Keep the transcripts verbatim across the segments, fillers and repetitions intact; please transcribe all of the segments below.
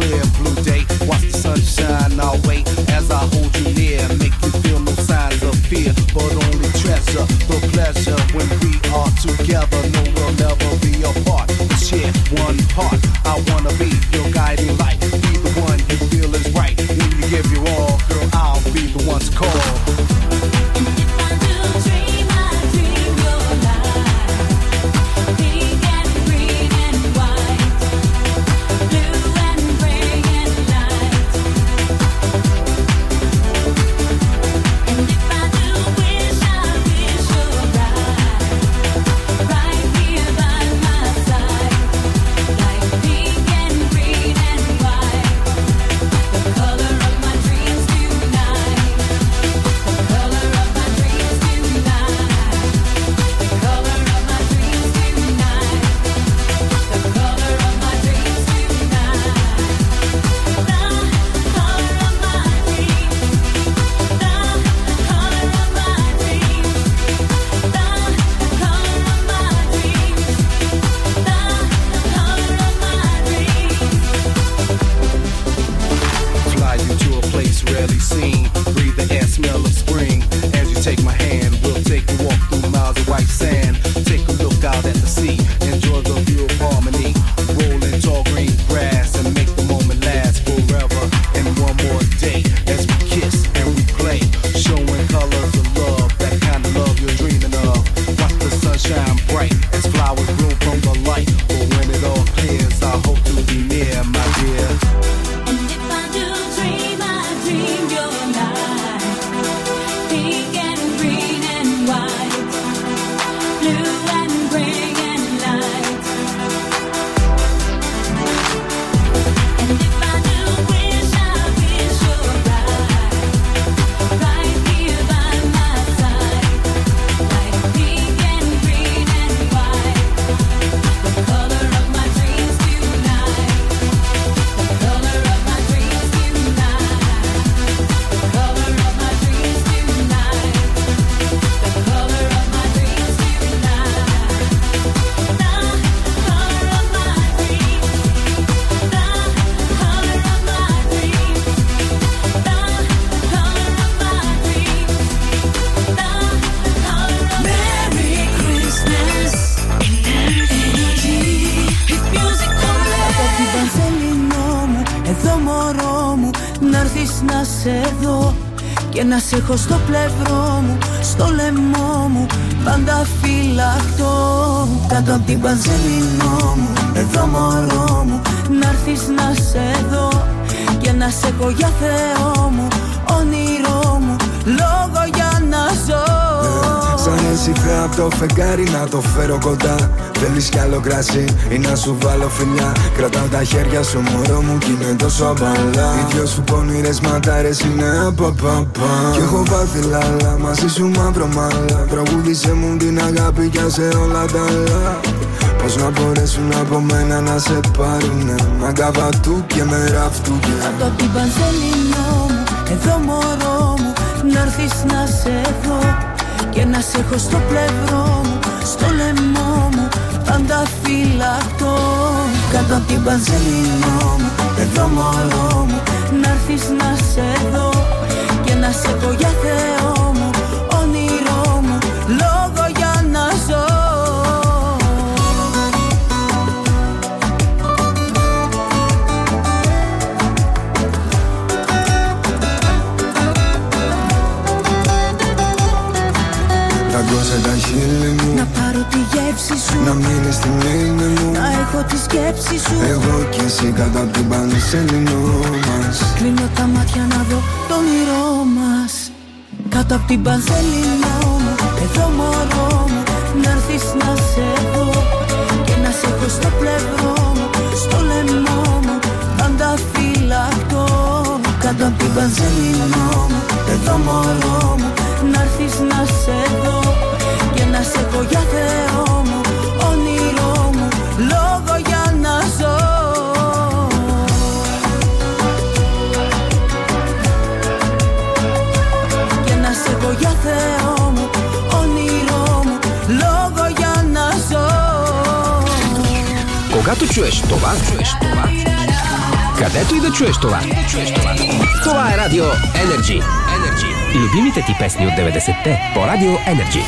clear blue day. Watch the sunshine, I'll wait as I hold you near. Make you feel no signs of fear, but only treasure the pleasure when we are together. No, we'll never be apart. We share one heart. I wanna be your guiding light. Be the one you feel is right. When you give your all, girl, I'll be the one to call. Να σε έχω στο πλευρό μου, στο λαιμό μου, πάντα φυλακτό. Κάτω απ' την πανσελινό μου, εδώ μωρό μου, να'ρθεις να σε δω και να σε έχω για Θεό μου, όνειρό μου, λόγο για να ζω. Σαν εσύ φέρα απ' το φεγγάρι να το φέρω κοντά. Θέλεις κι άλλο κρασί ή να σου βάλω φιλιά. Κρατάω τα χέρια σου μωρό μου κι είναι τόσο απαλά. Οι δυο σου πονηρές ματάρες είναι απαπαπα. Κι έχω πάθει λάλα, μαζί σου μαύρο μάλα. Τραγούδισε μου την αγάπη κι άσε όλα τα άλλα. Πώς να μπορέσουν από μένα να σε πάρουνε. Μαγκάβα του και με ραφτού. Κάτω απ' την πανσελινό μου, εδώ μωρό μου, να'ρθεις να σε δω και να σε έχω στο πλευρό μου, στο λαιμό μου, πάντα φυλακτό. Κάτω απ' την πανσελινό μου, εδώ μωρό μου, να'ρθεις να σε δω και να σε έχω για Θεό μου, όνειρό μου, λόγο για να ζω. Τα χείλη μου, να πάρω τη γεύση σου, να μείνεις στη μνήμη μου, να έχω τη σκέψη σου. Εγώ κι εσύ κάτω απ' την πανσελινό μας. Κλείνω τα μάτια να δω το όνειρό μας. Κάτω απ' την πανσελινό μου, εδώ μωρό μου, να'ρθεις να σε δω και να σε έχω στο πλευρό μου, στο λαιμό μου, πάντα φυλακτό. Κάτω απ' την πανσελινό μου, εδώ μωρό μου, να'ρθεις να σε δω και να σε έχω για Θεό μου, όνειρό μου, λόγο για να ζω. Και να σε έχω για Θεό μου, όνειρό μου, λόγο για να ζω. Когато чуеш това, чуеш това, където и да чуеш това. Това е Радио Energy. Energy. Любимите ти песни от деветдесетте по Радио Energy.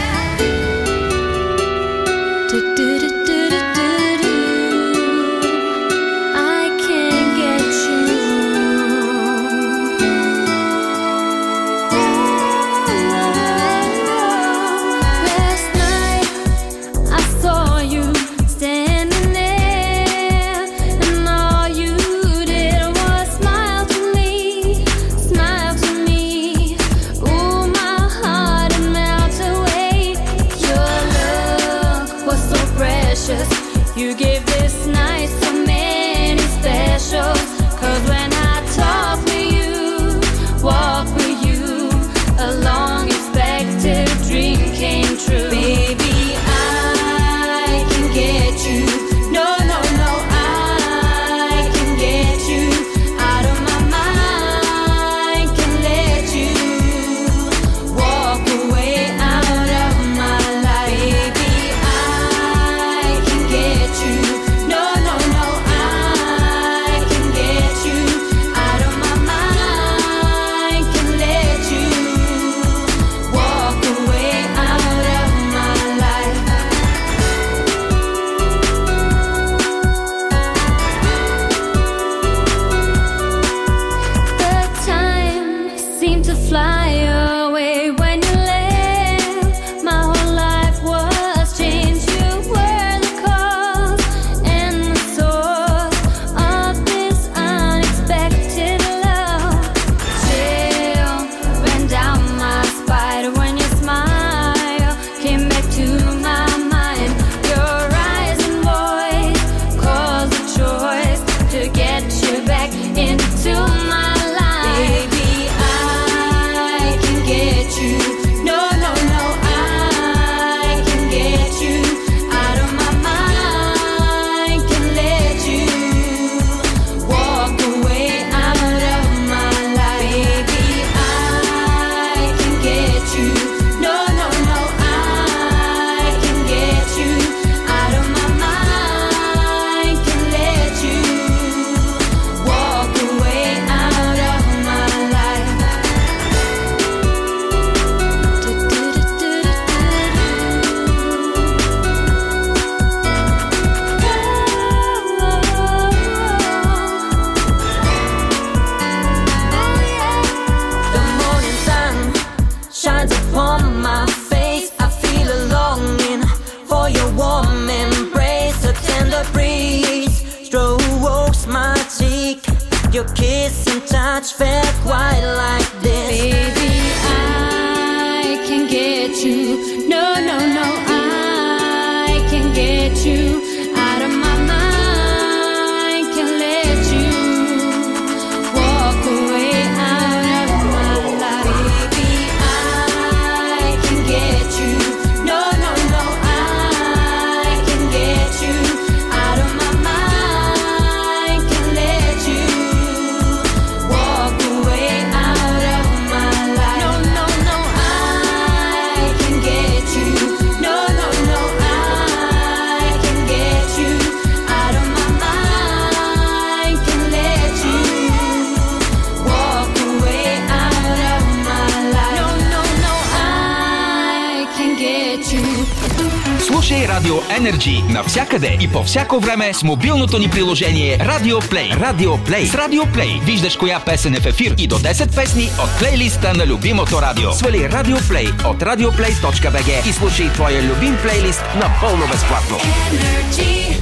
Слушай Радио Energy навсякъде и по всяко време с мобилното ни приложение Radio Play. Radio Play. С Radio Play виждаш коя песен е в ефир и до десет песни от плейлиста на любимото радио. Свали Radio Play от радиоплей точка би джи и слушай твоя любим плейлист напълно безплатно. Energy.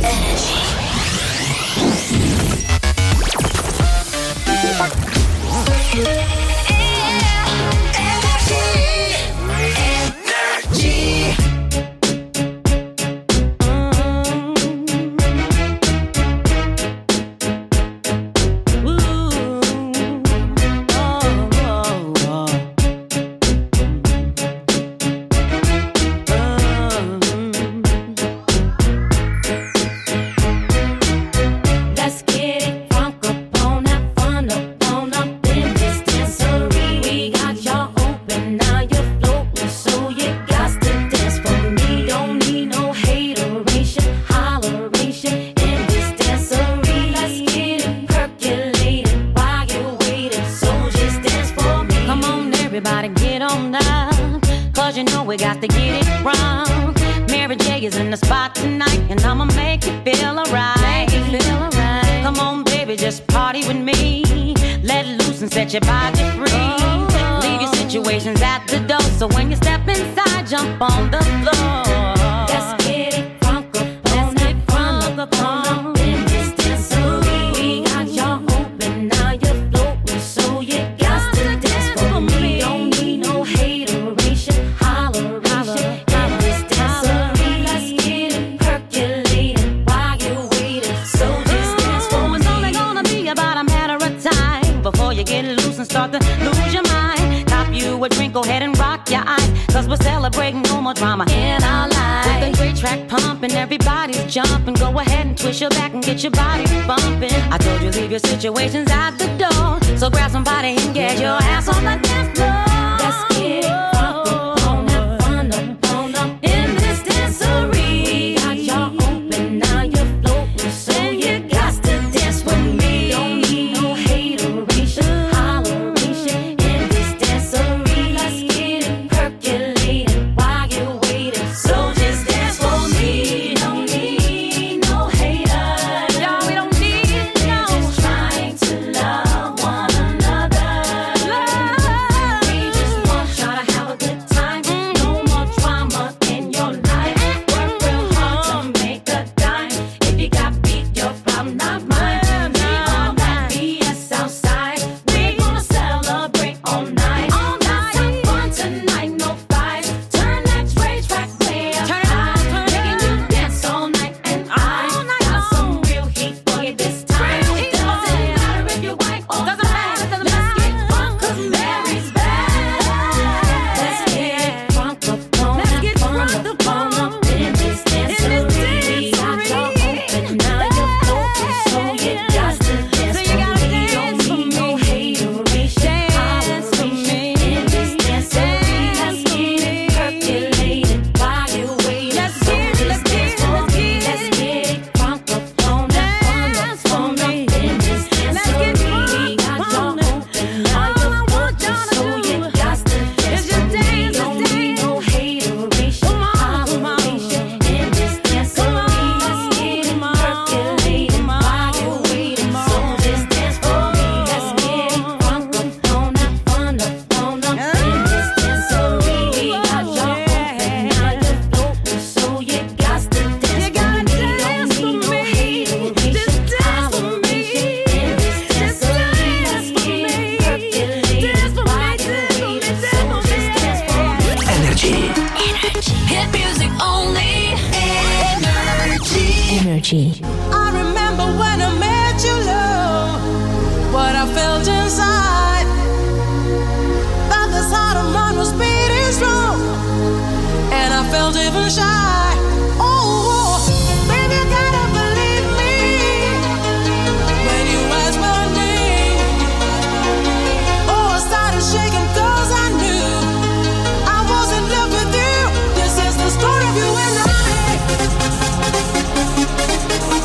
Let's get it, funk up on that fun up on up in this dance. we got to get it wrong. Mary J is in the spot tonight, and I'ma make you feel alright. Make you feel alright. Come on, baby, just party with me. Let loose and set your body free. Oh. Leave your situations at the door, so when you step inside, jump on the floor. Let's get it crunk up, let's get crunk up on in this dancery. We got y'all open, now you're floating, so you got to dance for me. Don't need no hateration, holleration in this dancery. Let's get it percolating while you're waiting, so just dance for me. It's only gonna be about a matter of time before you get loose and start to lose your mind. Cop you a drink, go ahead and rock your eyes, cause we're celebrating no more drama in our lives. With a great track pumping, everybody's jumping. Go ahead and twist your back and get your body bumping. I told you leave your situations at the door, so grab somebody and get your ass on the dance floor. Let's get it crunk up, on up, fun up, on up in this dancery. Got y'all open, now you're floating, so you got to dance with me. Don't need no hateration, holleration in this dancery. Let's get it percolating while you're waiting, so just dance for me. Don't need no haters, y'all, we don't need no. We're just trying to love one another. Love. We just want y'all to have a good time. No more drama in your life. Work real hard to make a dime. If you got beat, your problem, not mine. Leave all that B S outside. We're gonna celebrate all night. All night. Let's have fun tonight, no fights. Turn that rage track way up high. Making you dance all night, and I got some real heat for you this time. Doesn't matter if you're white or black. Let's get crunk 'cause Mary's back. Let's get crunk up on that fun up on up in this dancery. Got y'all open, now you're floating, so you got to dance for me. Don't need no hateration, holleration in this dancery. Let's get it percolated while you're waiting, so just dance for me. Let's get it crunk up on that fun up, fun up in this dancery. Got y'all open, now you're floating, so you got to dance for me. Don't need no hateration, holleration in this dancery. Let's get it percolated while you're waiting, so just dance for me. Let's get it crunk up on that fun up, fun up in this dancery. Got y'all open, now you're floating, so you got to dance for me. Don't need no hateration, holleration in this dancery. Let's get it percolated while you're waiting, so just dance for me. Energy. Hit music only. Energy. I remember when I met you, love, what I felt inside. That this heart of mine was beating strong, and I felt even shy. Oh, baby, you gotta believe me when you asked my name. Oh, I started shaking 'cause I knew I was in love with you. This is the story of you and I.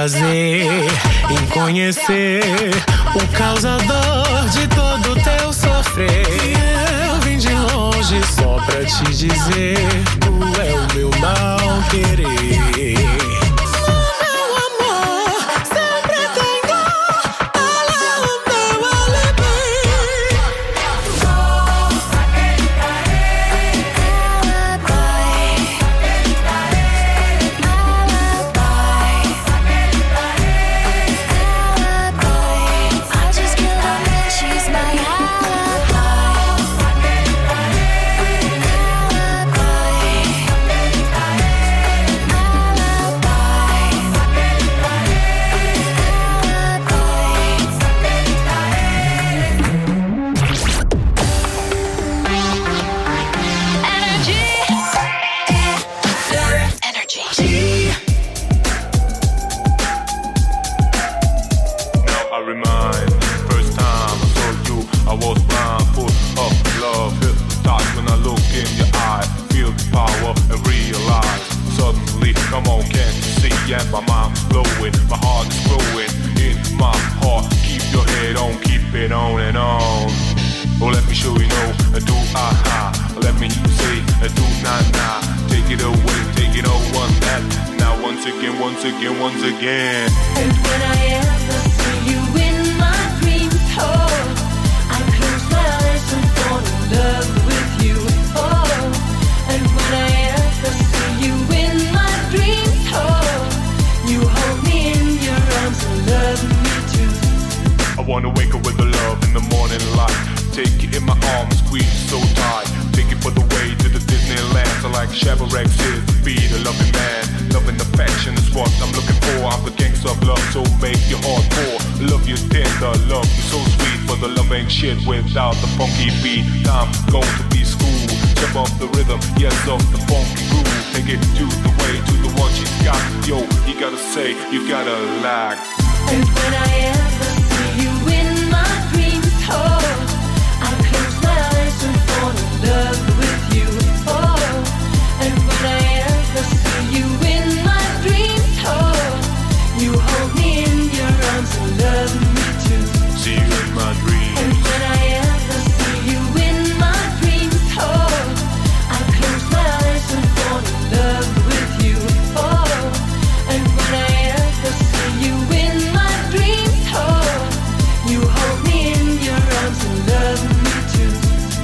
prazer em conhecer o causador de todo teu sofrer. Eu vim de longe só pra te dizer, tu é o meu mal querer. Without the funky beat, I'm going to be school. Jump off the rhythm, yes, off the funky groove. Take it to the way, to the one she's got. Yo, you gotta say, you gotta like. And when I ever see you in my dreams, oh, I close my eyes and fall in love with you, oh. And when I ever see you in my dreams, oh, you hold me in your arms and love me too. See you in my dreams. And when I ever see you in my dreams, oh, I close my eyes and fall in love with you, oh. And when I ever see you in my dreams, oh, you hold me in your arms and love me too.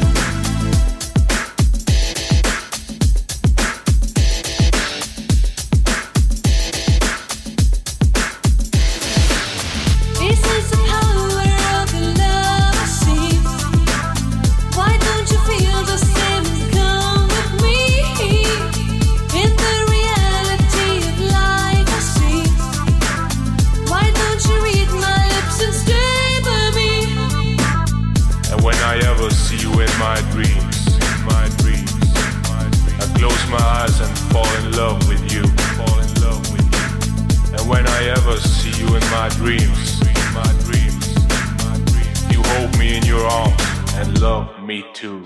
This is the power of the love I see. Why don't you feel the same and come with me? In the reality of life I see. Why don't you read my lips and stay by me? And when I ever see you in my dreams, in my dreams, I close my eyes and fall in love with you, fall in love with you. And when I ever see you in my dreams, in my dreams, my dreams, you hold me in your arms and love me too.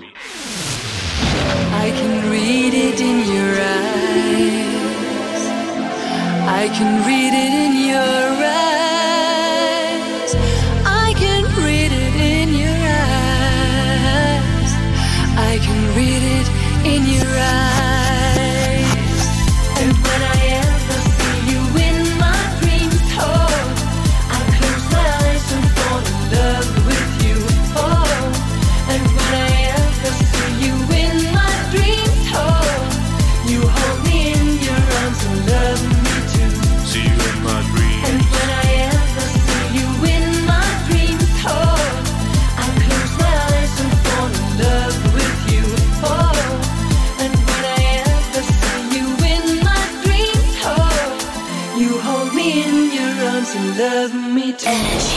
I can read it in your eyes. I can read it in your eyes. I can read it in your eyes. I can read it in your eyes. And when I ever see you in my dreams, oh, I close my eyes and fall in love with you, oh. And when I ever see you in my dreams, oh, you hold me in your arms and love me too. See you in my dreams. And when I ever see you in my dreams, oh, I close my eyes and fall in love with you, oh. And when I ever see you in my dreams, oh, you hold me in your arms and love me too.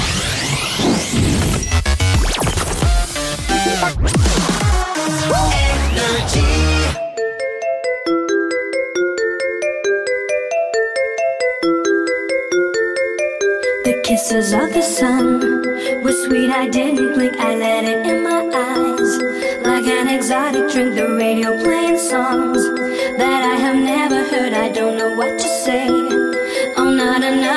The kisses of the sun were sweet, I didn't blink, I let it in my eyes. Like an exotic drink, the radio playing songs that I have never heard, I don't know what to say. Oh, not another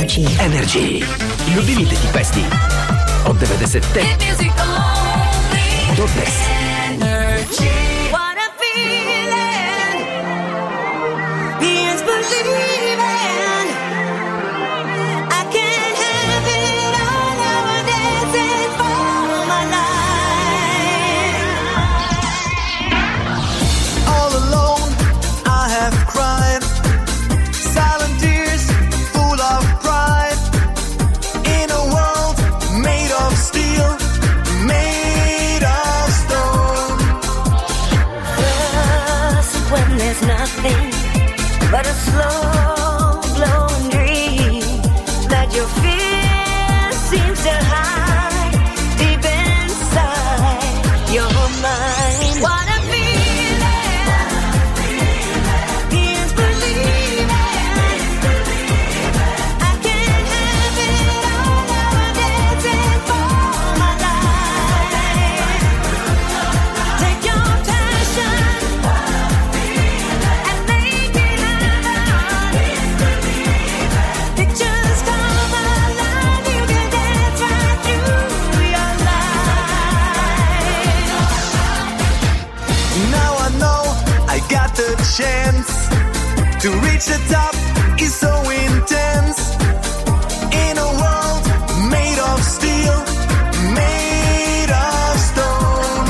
Energy. Energy. Любимите ти песни от деветдесетте до днес. What a feeling is believing. I can't have it all nowadays. It's for my life. All alone, I have cried. Silent tears, full of pride. In a world made of steel, made of stone. Just when there's nothing but a slow glowing dream that your fear seems to hide deep inside your mind. What a feeling is believing. I can't have it all nowadays. It's for my life. Take your passion and make it happen. Pictures come alive. You can dance right through your life. Now I know I got the chance to reach the top. Is so intense. In a world made of steel, made of stone.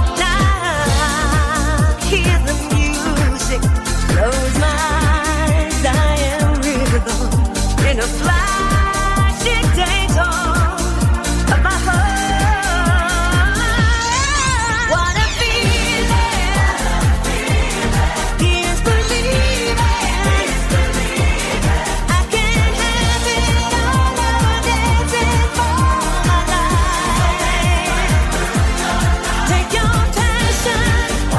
Now hear the music. Close my eyes. I am rhythm in a flash. It takes hold of my heart. What a feeling is believing. I can't have it all nowadays. It's for my life. Take your passion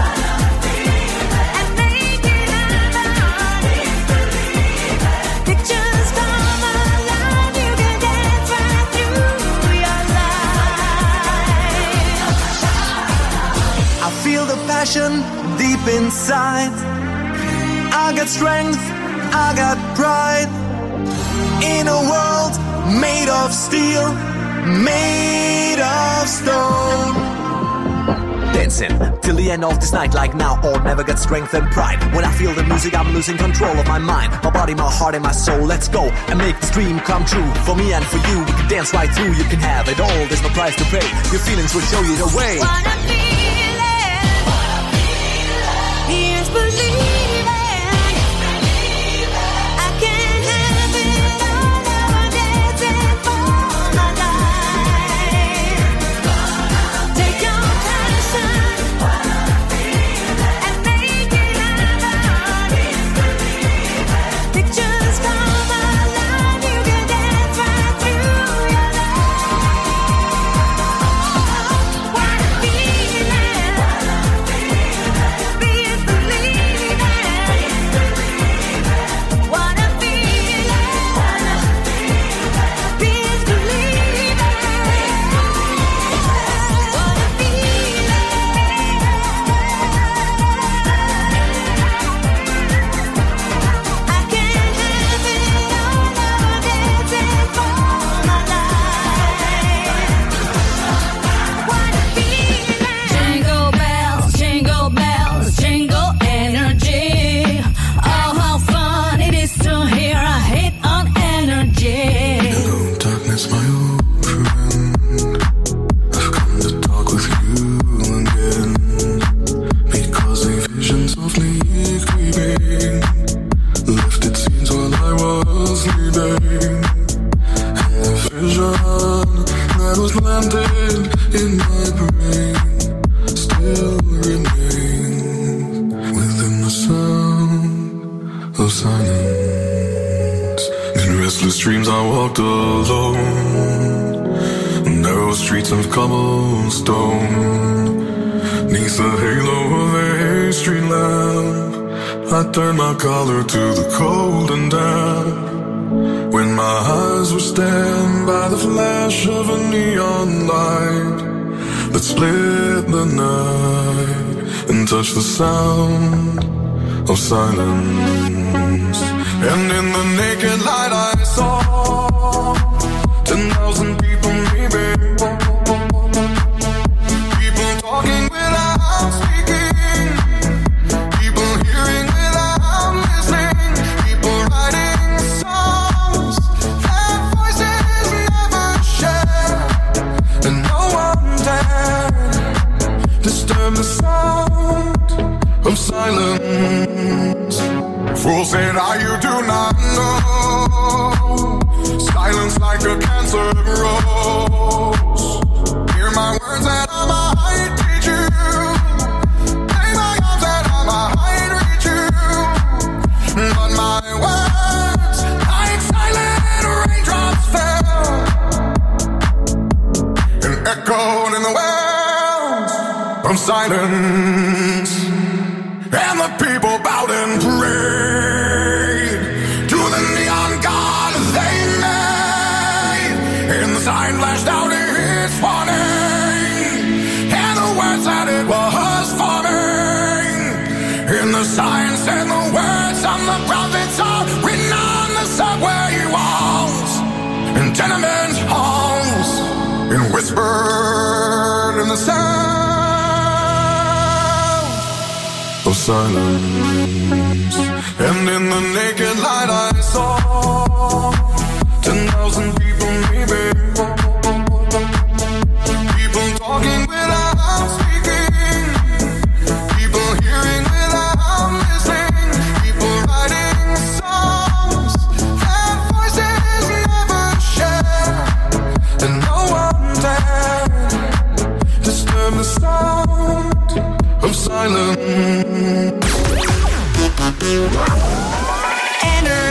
and make it happen. Pictures come alive. You can dance right through your life. I feel the passion deep inside. I got strength, I got pride. In a world made of steel, made of stone. Dancing till the end of this night, like now or never, get strength and pride. When I feel the music, I'm losing control of my mind, my body, my heart, and my soul. Let's go and make this dream come true. For me and for you, we can dance right through. You can have it all, there's no price to pay. Your feelings will show you the way. What a feeling is believing. I can't have it all nowadays. It's for my life. Take your passion and make it happen. Pictures come alive. You can dance right through your life. What a feeling is believing. What a feeling is believing. What a feeling. I can't have it all nowadays. It's for my life. What a feeling. Jingle bells, jingle bells, jingle energy. Oh, how fun it is to hear a hit on energy. Hello, darkness, my old friend. I've come to talk with you again. Because a vision softly creeping left its scenes while I was sleeping. And the vision that was planted in my brain still remains within the sound of silence. In restless dreams I walked alone, narrow streets of cobblestone. Neath the halo of a street lamp, I turned my collar to the cold and damp. When my eyes were stabbed by the flash of a neon light that split the night and touched the sound of silence. And in the naked light I saw Fools say that you do not know. Silence like a cancer grows. Hear my words and I might teach you. Lay my arms and I might reach you. But my words, like silent raindrops, fell and echoed in the wells of silence. And the people bowed and prayed to the neon god they made. And the sign flashed out its warning, and the words that it was forming. And the signs and the words on the prophets are written on the subway walls and tenement halls, and whispered in the sound of silence. And in the naked light I saw ten thousand people maybe. People talking without speaking. People hearing without listening. People writing songs that voices never share. And no one dared disturb the sound of silence. Energy.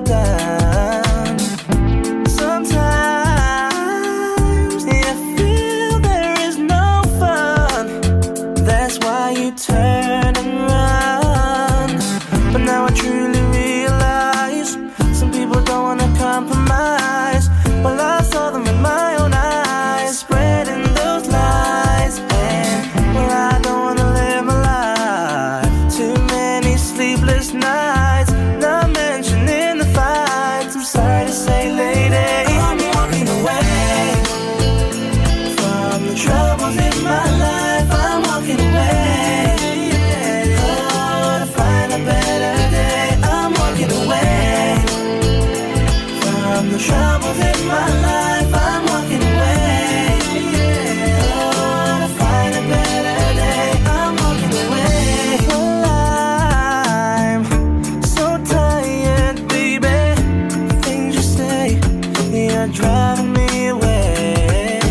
down. Sometimes you feel there is no fun. That's why you turn and run. But now I truly realize some people don't wanna compromise. Well, I saw them in my own eyes, spreading those lies. And well, I don't wanna live my life. Too many sleepless nights, not mentioning the fights. I'm sorry to say, lady, I'm walking away from the troubles in my life. I'm walking away, oh, to find a better day. I'm walking away from the troubles in my life. I'm walking away, oh, to find a better day. I'm walking away. Well, I'm so tired, baby. Things you say, you're driving me away.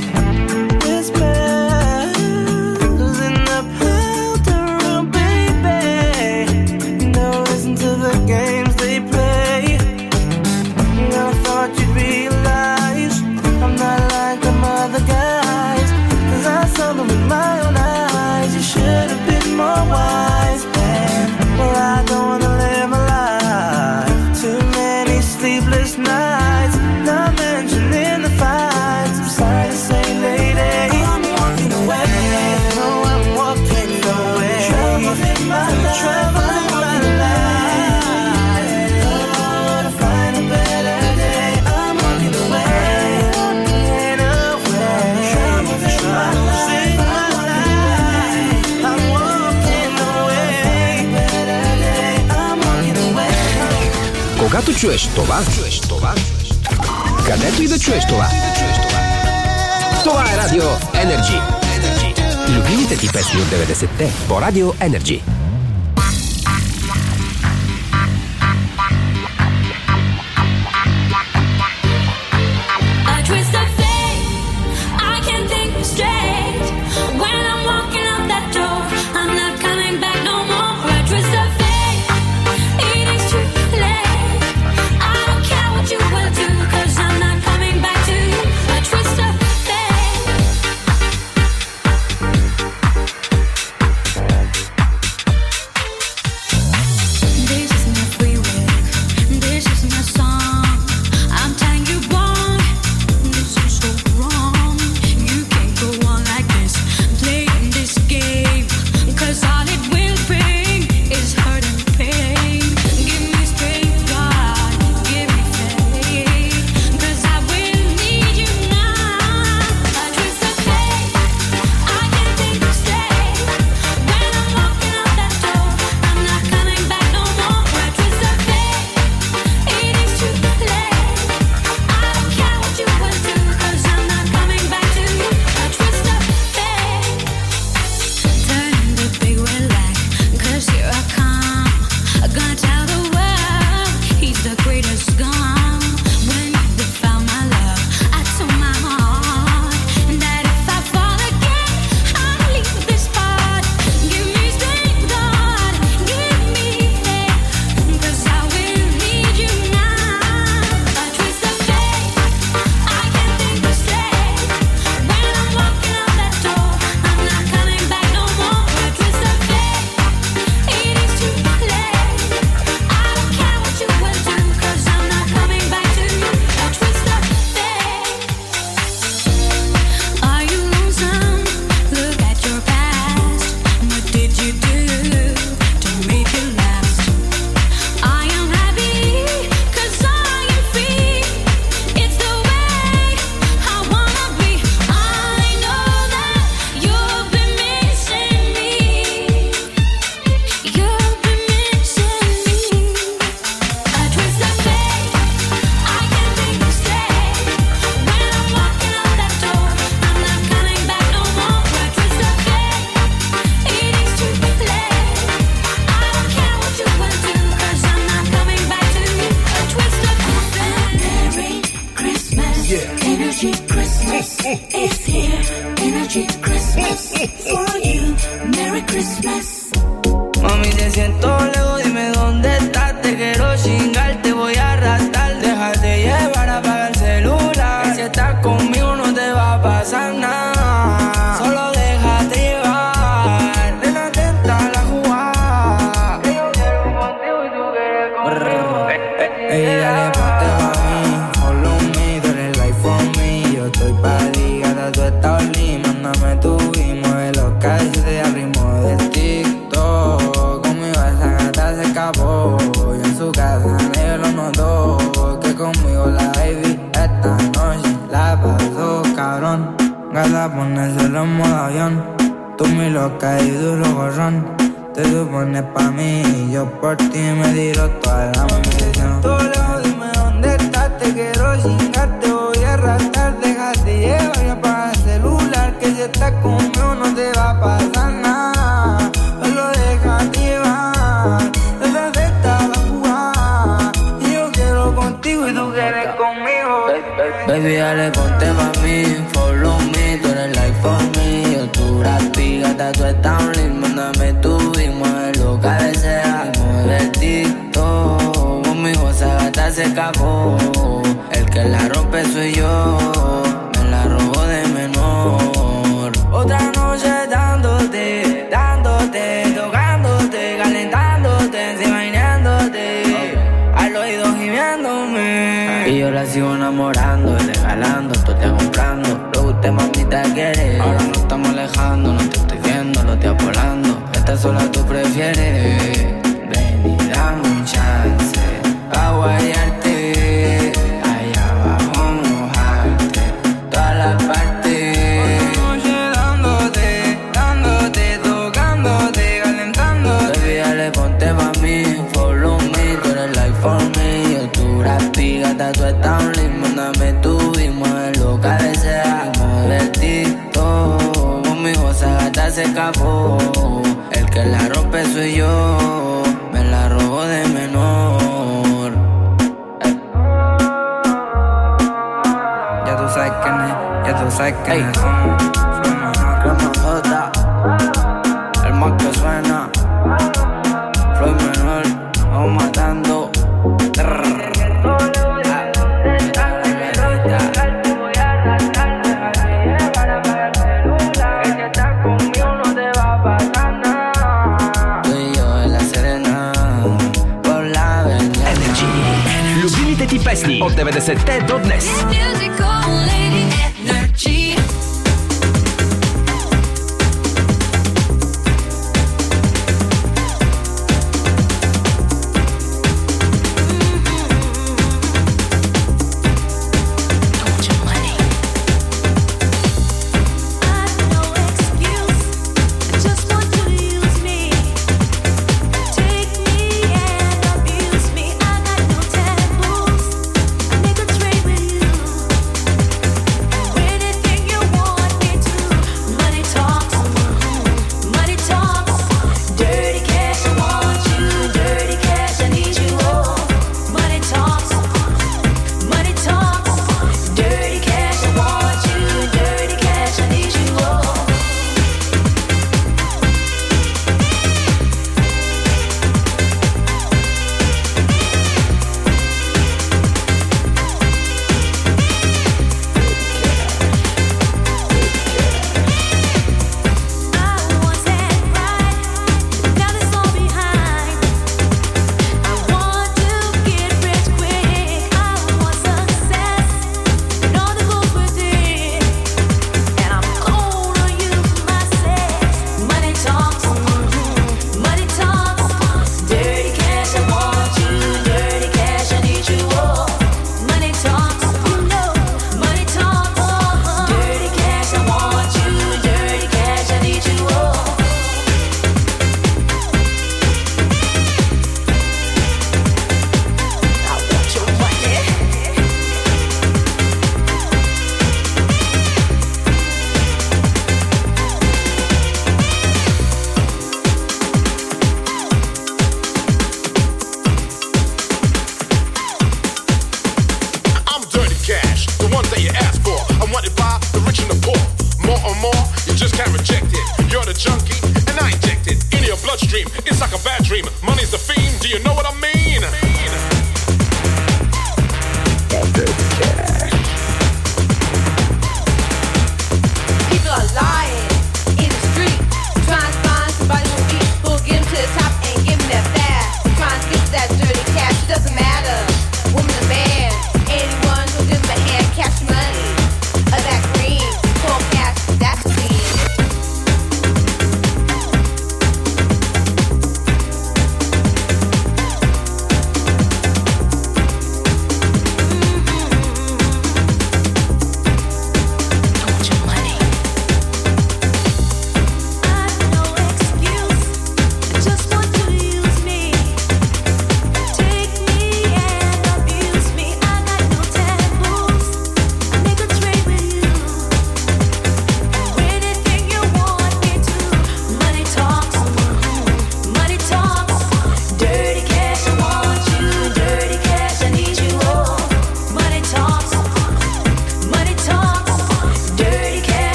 Whispers in the powder room, baby. Don't listen to the games they play. I thought you'd realize I'm not like them other guys, 'cause I saw them with my own eyes. You should have been more wise. And well, I don't wanna live my life. Too many sleepless nights, not mentioning the fights. I'm sorry to say, lady, I'm walking away. No, I'm walking away. Troubles in my life. Troubles in my life. Oh, to find a better day. I'm walking away. Walking away. Troubles in my life. I'm walking away. Better day. I'm walking away. Когато чуеш това, чуеш това, където и да чуеш това, това е Радио Energy. Любимите ти песни от деветдесетте по Радио Energy. A twist of fate, I can't think straight. When I'm walking out that door, I'm not coming back no more. A twist of fate, it is too late. I don't care what you will do, 'cause I'm not coming back to you. A twist of fate. This is my free will, this is my song. I'm telling you, boy, this is so wrong. You can't go on like this, playing this game, 'cause all it will bring is hurt and pain. Give me strength, God, give me faith, 'cause I will need you now. A twist of fate, I can't think straight. When I'm walking out that door, I'm not coming back no more. A twist of fate, it is too late. I don't care what you will do, 'cause I'm not coming back to you. A twist of fate. Turning the big red light, 'cause here I come. I'm gonna tell the world he's the greatest gone. When you found my love, I told my heart that if I fall again, I'll leave this part. Give me strength, God, give me faith, 'cause I will need you now. A twist of fate, I can't think straight. When I'm walking out that door, I'm not coming back no more. A twist of fate, it is too late. I don't care what you will do, 'cause I'm not coming back to you. A twist of fate. Are you lonesome? Look at your past. What did you do to make it last? I am happy 'cause I am free. It's the way I wanna be. I know that you've been missing me. You've been missing me. A twist of fate, I can't think straight. When I'm walking out that door, I'm not coming back no more. A twist of fate, it is too late. I don't care what you will do, 'cause I'm not coming back to you. A twist of fate. Merry Christmas, Energy Christmas is here. Energy Christmas for you. Merry Christmas. Mami, te siento lejos, dime dónde estás, te quiero chingarte, voy a arrastrar. Déjate llevar, apaga el celular. Que si estás conmigo no te va a pasar nada. Solo déjate llevar. Ven atenta a la jugada. Que yo quiero contigo y tú quieres conmigo. Ey, dale, ponte pa' mí. Follow me, tú eres life for me. Yo estoy pa' ti, gata, tú estás oli. Mándame tu y mueve los calles al ritmo del TikTok. Conmigo esa gata se escapó. Y en su casa nadie lo notó. Que conmigo la baby esta noche la pasó, cabrón. Gata, ponérselo en modo avión. Tú mi loca y duro gorrón. Te supones pa' mí y yo por ti me tiro toda la munición. Todo lejos, dime dónde estás, te quiero chingar, te voy a arrastrar. Déjate llevar y apaga el celular. Que si estás conmigo no te va a pasar nada. Solo déjate llevar. Esa está la jugada. Y yo quiero contigo y tú quieres conmigo. Baby, dale, ponte pa' mí, follow me, tú eres like for me. Yo tu rapi, gata, tú estás un link. Mándame tu y muévelo, cabecea y mueve el TikTok. Conmigo esa gata se escapó. El que la rompe soy yo. Me la robo de menor. Otra noche dándote, dándote, tocándote, calentándote, enseñándote, al oído gimiéndome. Y yo la sigo enamorando y regalando, tú te comprando lo que usted mamita quiere. Ahora nos estamos alejando, no te estoy viendo, lo estoy apolando. Esta sola tú prefieres. Ven y dame un chance pa' guayarte, allá abajo mojarte, todas las partes. Noche dándote, dándote, tocándote, calentándote. Baby, dale, ponte pa' mí, follow me, tú eres like for me. Yo tu rapi, gata, tú estás un link. Mándame tu y muévelo, cabecea y mueve el TikTok. Conmigo esa gata se escapó. El que la rompe soy yo. Me la robo de menor. Eh. Ya tú sabes quién es, ya tú sabes quién es. Crema J, el más que suena. Floyd menor, vamos matando. Любимите ти песни от деветдесетте до днес. junkie, and I inject it into your bloodstream. It's like a bad dream. Money's the fiend, do you know what I mean?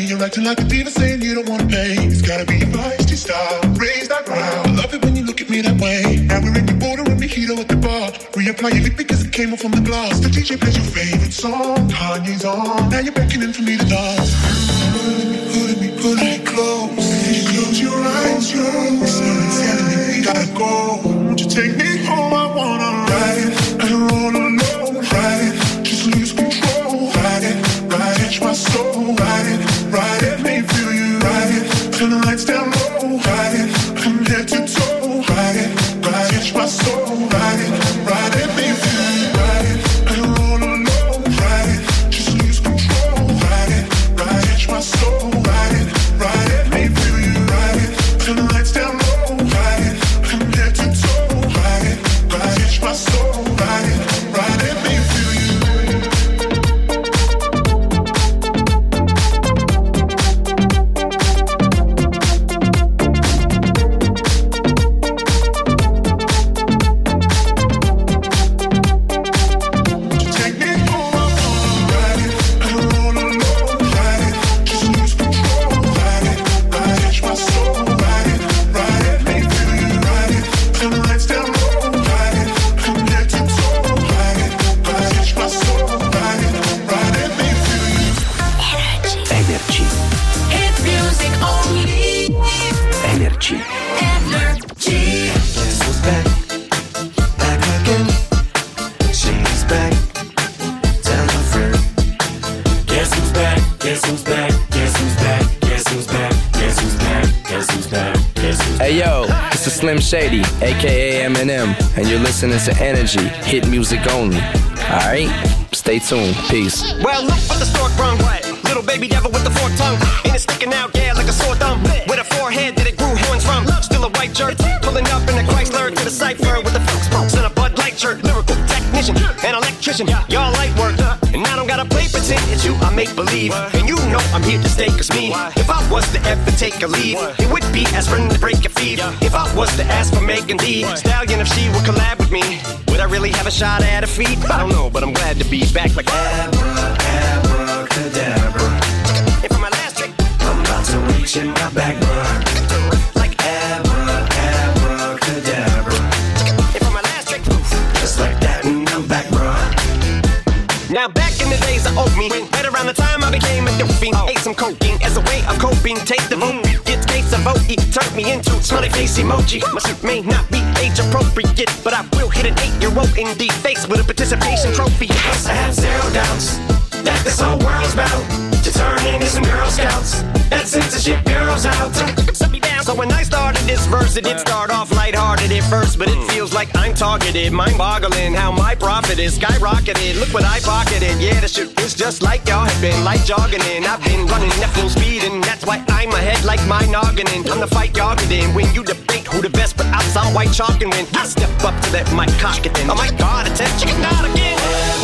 You're acting like a diva, saying you don't wanna play. It's gotta be your feisty style, raise that ground. I love it when you look at me that way. Now we're in the border and mojito at the bar. Reapply your lip because it came off from the glass. The D J plays your favorite song, Kanye's on. Now you're beckoning for me to dance. Pulling me, pulling me, pulling me close. You close your eyes, you're slowly telling me we gotta go. Won't you take me home? I wanna ride it, and roll alone. Ride it, just lose control. Ride it, ride it, my soul. Ride it, ride it, make me feel you. Ride it, turn the lights down low. Ride it, from head to toe. Ride it, ride it, my soul. Ride it, ride it, make me feel you. Ride it, and roll alone. Ride it, just lose control. Ride it, ride it, my soul. Ride it, ride it, make me feel you. Ride it, turn the lights down low. Ride it, from head to toe. Ride it, ride it, my soul. Ride it, ride it, make me feel you. Shady, aka Eminem, and you're listening to Energy, hit music only. Alright? Stay tuned. Peace. Well, look what the stork brung. What? Little baby devil with the forked tongue. And it's sticking out, yeah, like a sore thumb. With a forehead that it grew horns from. Still a white jerk. Pulling up in a Chrysler to the cipher with the folks smokes and a Bud Light shirt. Lyrical technician, an electrician. Y'all light work. And I don't gotta play pretend. It's you, I make believe. And you know I'm here to stay, cause me. If I was to ever take a leave, it would be aspirin to break your feet. If I was to ask for Megan Thee Stallion, if she would collab with me, would I really have a shot at her feet? I don't know, but I'm glad to be back like Abra, abracadabra. And for my last trick, I'm about to reach in my back, bruh. Like Abra, abracadabra. And for my last trick, just like that, and I'm back, bruh. Now back in the days I owed me, right around the time I became a dope fiend. Ate some cocaine as a way of coping. Take the vote, get case of vote, turned me into smiley face emoji. My suit may not be age appropriate, but I will hit an eight-year-old in the face with a participation trophy. Yes, I have zero doubts that this whole world's about to turn into some Girl Scouts. That censorship bureau's out. Set me down. So when I started this verse, it did start off lighthearted at first, but it feels like I'm targeted. Mind-boggling how my profit is skyrocketed. Look what I pocketed. Yeah, the shit is just like y'all have been, like jogging in. I've been running at full speed, and that's why I'm ahead like my noggin. I'm the fight y'all get in. When you debate who the best, but I saw white chalk and win. I step up to that mic cock it then. Oh my God, attention, not again.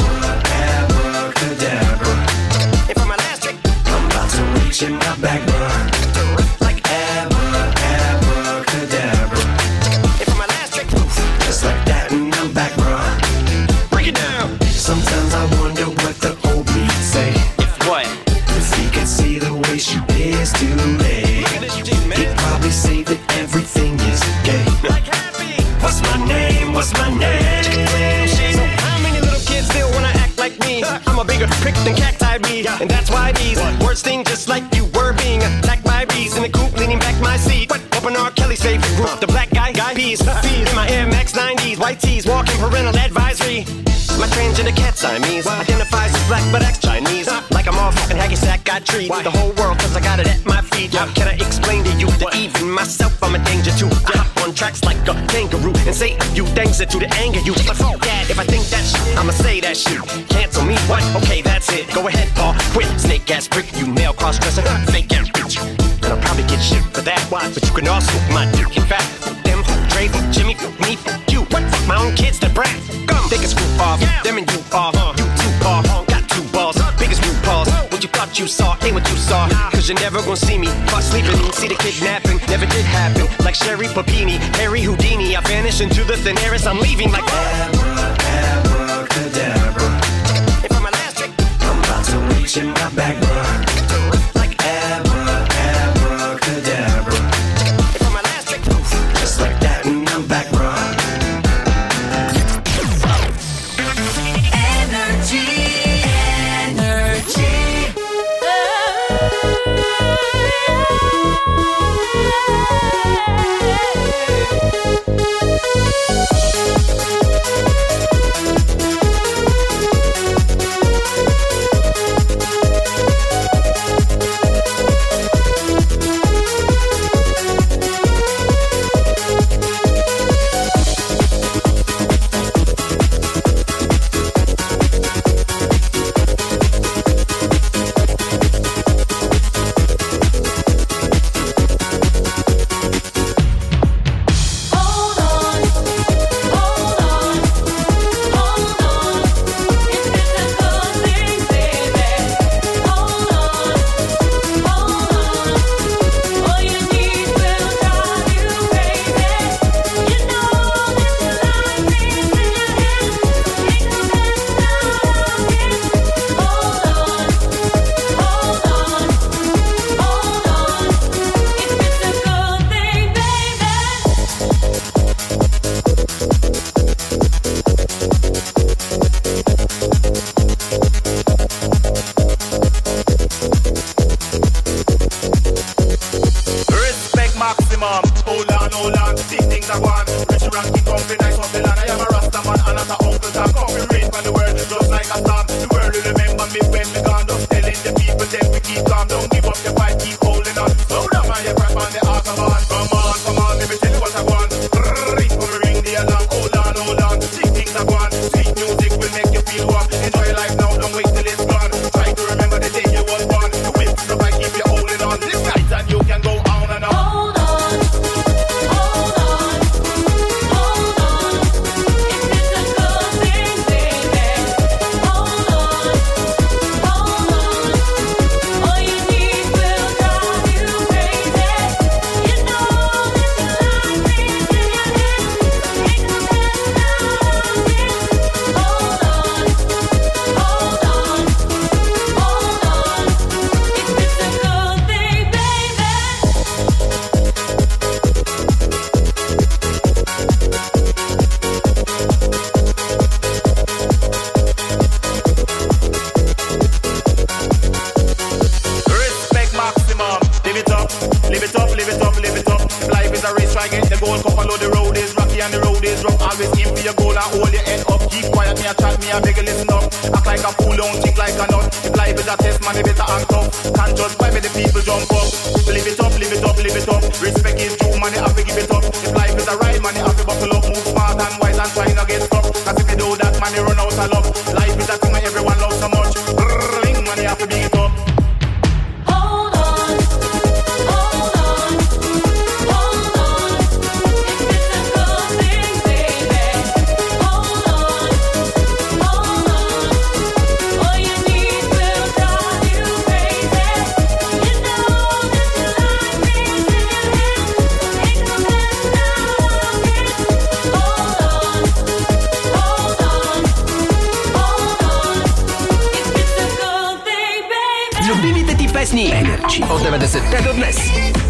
Abracadabra. And for my last trick, I'm about to reach in my back, bruh. Like Abra, abracadabra. And for my last trick, just like that, and I'm back, bruh. Break it down. Sometimes I wonder what the old me say. If what? If he could see the way she is today, he'd probably say that everything is gay. What's my name? What's my name? So how many little kids still wanna act like me? I'm a bigger prick than cacti bee, and that's why these words sting just like you were being attacked by bees in the coop, leaning back my seat. Open R. Kelly's favorite group, the black guy, guy peas. In my Air Max nineties, white tees, walking parental advisory. My transgender cat Siamese identifies as black but acts Chinese. Like I'm all fucking hacky sack, got treat the whole world cause I got it at my feet. How can I explain to you that even myself I'm a danger to? I hop on tracks like a kangaroo and say a few things that to the anger you. But fuck that, if I think that shit, I'ma say that shit. Cancel me, what? Okay, that's it. Go ahead, Paul, quit. Snake ass prick, you male cross-dresser, fake ass bitch. And I'll probably get shit for that, but you can also my dick. In fact, them, Dre, Jimmy, me, you. What? Fuck my own kids, the brat. Come, they can screw off. Them and you off. You two off. Got two balls. Biggest root balls. What you thought you saw ain't what you saw. Cause you're never gonna see me caught sleeping. See the kidnapping. Never did happen. Like Sherry Papini, Harry Houdini. I vanish into the thin air as I'm leaving like Abra, abracadabra. And for my last trick, I'm about to reach in my back, bruh. Like Abra. maximum. Hold on, hold on, big things are gone. Rich ranking, comfy, nice off the land. I am a Rasta man and not a Uncle Tom. Comfy rain from the world, just like a storm. The world will remember me when me gone. Just telling the people, then we keep calm. Don't give up the fight, keep holding on. Hold on, man, you grab on the arc of on. Come on, come on, let me tell you what I want. Ring for me, ring the alarm. Hold on, hold on, big things are gone. Sweet music will make you feel warm. Enjoy life now, don't wait till it's gone. Try to remember the day you was born. The whip, the fight, keep you holding on. This night and you can go on and on. Hold on, hold on, hold on. If it's a good thing, baby. Hold on, hold on. All you need will drive you crazy. You know that your life is in your hands. Take the best out of it. Hold on, hold on, hold on. If it's a good thing, baby. Respect maximum. Live it up, live it up, live it up, live it up. If life is a race, try get the goal. Come follow the road is rocky and the road is rough. Always aim for your goal and hold your head up. Keep quiet, me a chat, me a beg you listen up. Act like a fool, don't think like a nut. If life is a test, man, you better act up. Can't just buy me the people jump up. Live it up, live it up, live it up. Respect is due, man, you have to give it up. If life is a ride, man, you have to buckle up. Move smart and wise and try not get stuck. Cause if you do that, man, you run out of luck. Life is a thing that everyone loves so much. Ring, man, you have to beat it up. Hold on, hold on, hold on. If it's a good thing, baby. Hold on, hold on. All you need will drive you crazy. You know that your life is in your hands. Take the best out of it. Hold on, hold on, hold on. If it's a good thing, baby. Любимите ти песни Energy от деветдесетте до днес.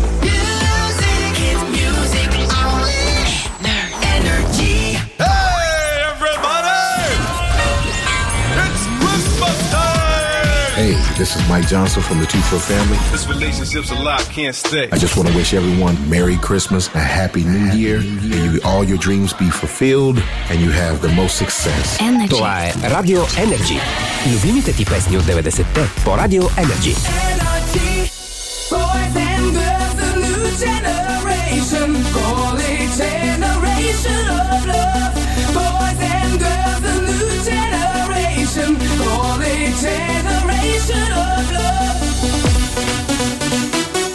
Hey, everybody! It's Christmas time! Hey, this is Mike Johnson from the Two-Foot Family. This relationship's a lot, can't stay. I just want to wish everyone Merry Christmas, a Happy New Year, and you, all your dreams be fulfilled, and you have the most success. Това е Радио Energy. Любимите ти песни от деветдесетте по Радио Energy.